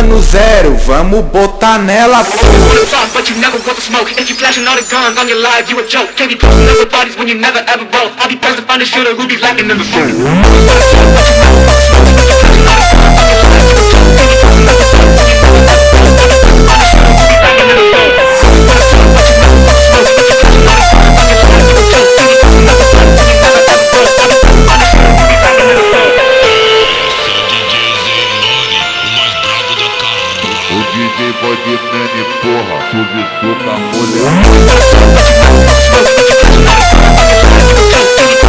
no zero, vamos botar nela tudo. But you never want to smoke. If you flashing all the guns on your life, you a joke. Can't be posting up with parties when you never ever broke. I'll be pressing find the shooter who be lacking in the phone. DJ pode nene, porra, subsuca mulher.